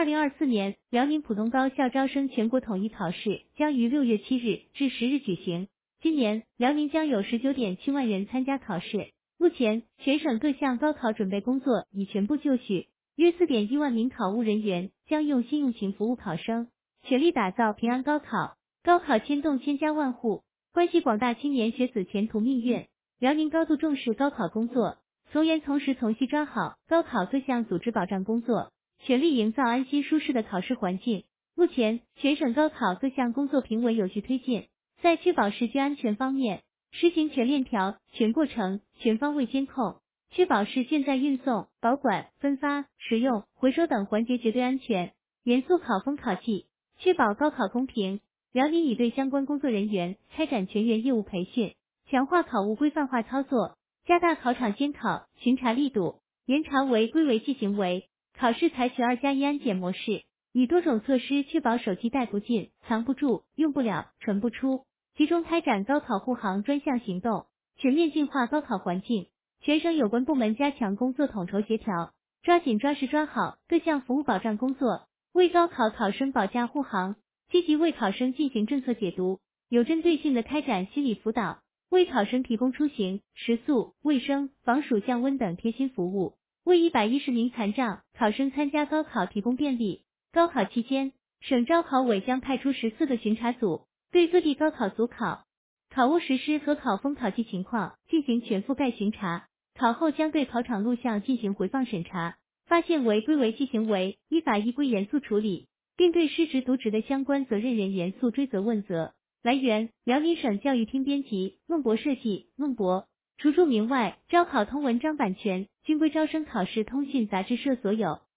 2024年辽宁普通高校招生全国统一考试将于6月7日至10日举行。今年辽宁将有19.7万人参加考试。目前，全省各项高考准备工作已全部就绪，约4.1万名考务人员将用心用情服务考生，全力打造平安高考。高考牵动千家万户，关系广大青年学子前途命运。辽宁高度重视高考工作，从严从实从细抓好高考各项组织保障工作，全力营造安心舒适的考试环境。目前，全省高考各项工作平稳有序推进，在确保试卷安全方面，实行全链条、全过程、全方位监控，确保试卷在运送、保管、分发、使用、回收等环节绝对安全，严肃考风考纪，确保高考公平。辽宁已对相关工作人员开展全员业务培训，强化考务规范化操作，加大考场监考、巡查力度，严查违规违纪行为。考试采取2+1安检模式，以多种措施确保手机带不进、藏不住、用不了、存不出，集中开展高考护航专项行动，全面净化高考环境。全省有关部门加强工作统筹协调，抓紧抓实抓好各项服务保障工作，为高考考生保驾护航，积极为考生进行政策解读，有针对性的开展心理辅导，为考生提供出行、食宿、卫生、防暑降温等贴心服务，为110名残障考生参加高考提供便利。高考期间，省招考委将派出14个巡查组，对各地高考组考务实施和考风考纪情况进行全覆盖巡查，考后将对考场录像进行回放审查，发现违规违纪行为，依法依规严肃处理，并对失职渎职的相关责任人严肃追责问责。来源：辽宁省教育厅编辑，孟博设计，孟博。除注明外，招考通文章版权均归招生考试通讯杂志社所有。